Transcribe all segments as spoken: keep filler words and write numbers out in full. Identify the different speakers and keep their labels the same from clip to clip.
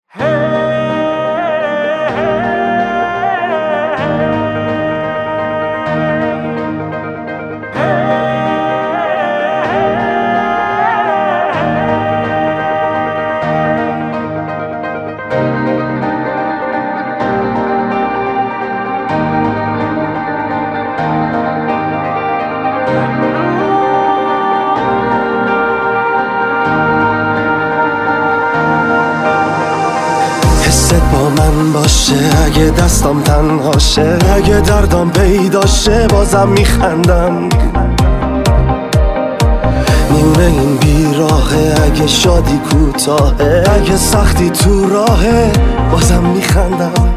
Speaker 1: با من باشه، اگه دستم تنهاشه، اگه دردم پیداشه بازم میخندم. میونه این بیراهه، اگه شادی کوتاهه، اگه سختی تو راهه بازم میخندم.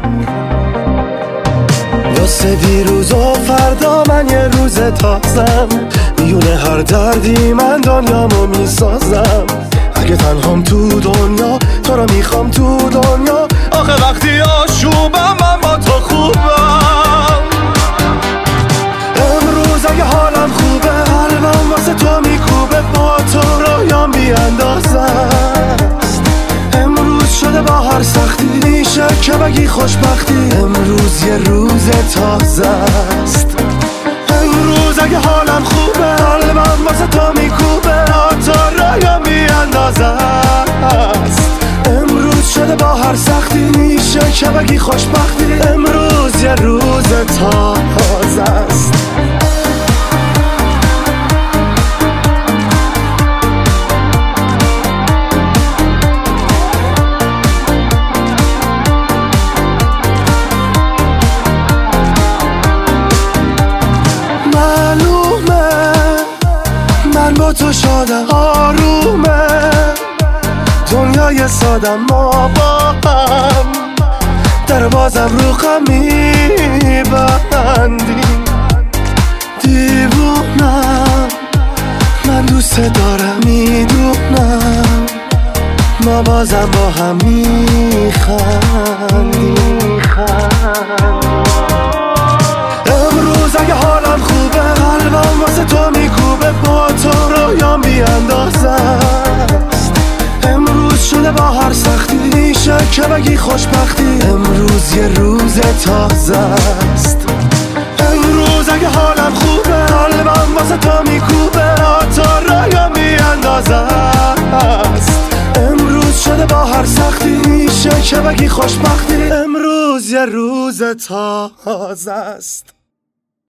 Speaker 1: واسه دیروز و فردا من یه روز تازم، میونه هر دردی من دنیامو میسازم. اگه تنهام تو دنیا تو رو میخوام تو دنیا، آخه وقتی آشوبم من با تو خوبم. امروز اگه حالم خوبه قلبم واسه تو میکوبه، با تو رویام بیاندازه است. امروز شده با هر سختی میشه که بگی خوشبختی، امروز یه روز تازه است. امروز اگه حالم خوبه قلبم واسه تو میکوبه، با تو رویام بیاندازه است. امروز شده با هر سختی میشه که بگی خوشبختی، امروز یه روز تازه است. معلومه من با تو شادم، آرومه دنیای سادم، ما با هم در بازم رو خم میبندیم. دیوونم من دوست دارم، میدونم ما بازم با هم میخندیم. امروز اگه حالم خوبه قلبم واسه تو میکوبه، با تو رویام بیاندازه است. امروز شده با هر سختی میشه که بگی خوشبختی، امروز یه روز تازه است. امروز اگه حالم خوبه قلبم واسه تو میکوبه، با تو رویام بیاندازه است. امروز شده با هر سختی میشه که بگی خوشبختی، امروز یه روز تازه است.